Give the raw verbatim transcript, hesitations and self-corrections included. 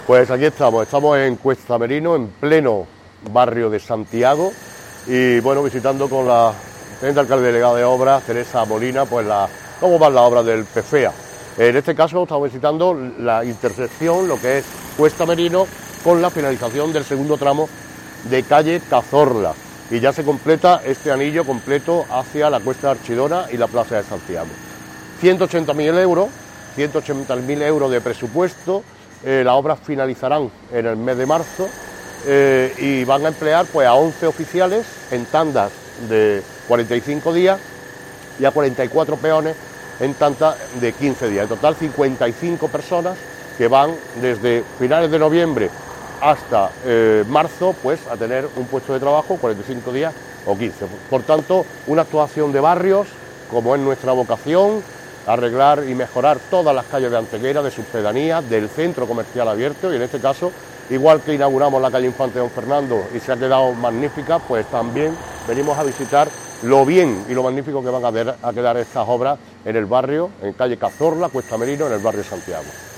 Pues aquí estamos, estamos en Cuesta Merino, en pleno barrio de Santiago, y bueno, visitando con la teniente alcalde delegada de obras, Teresa Molina, pues la, cómo van las obras del PEFEA. En este caso estamos visitando la intersección, lo que es Cuesta Merino, con la finalización del segundo tramo de calle Cazorla, y ya se completa este anillo completo hacia la Cuesta de Archidona y la Plaza de Santiago. ciento ochenta mil euros, ciento ochenta mil euros de presupuesto. Eh, las obras finalizarán en el mes de marzo eh, y van a emplear pues a once oficiales en tandas de cuarenta y cinco días y a cuarenta y cuatro peones en tandas de quince días. En total cincuenta y cinco personas que van desde finales de noviembre hasta eh, marzo pues a tener un puesto de trabajo, cuarenta y cinco días o quince. Por tanto, una actuación de barrios, como es nuestra vocación, arreglar y mejorar todas las calles de Antequera, de sus pedanías, del centro comercial abierto, y en este caso, igual que inauguramos la calle Infante Don Fernando y se ha quedado magnífica, pues también venimos a visitar lo bien y lo magnífico que van a, ver, a quedar estas obras en el barrio, en calle Cazorla, Cuesta Merino, en el barrio de Santiago.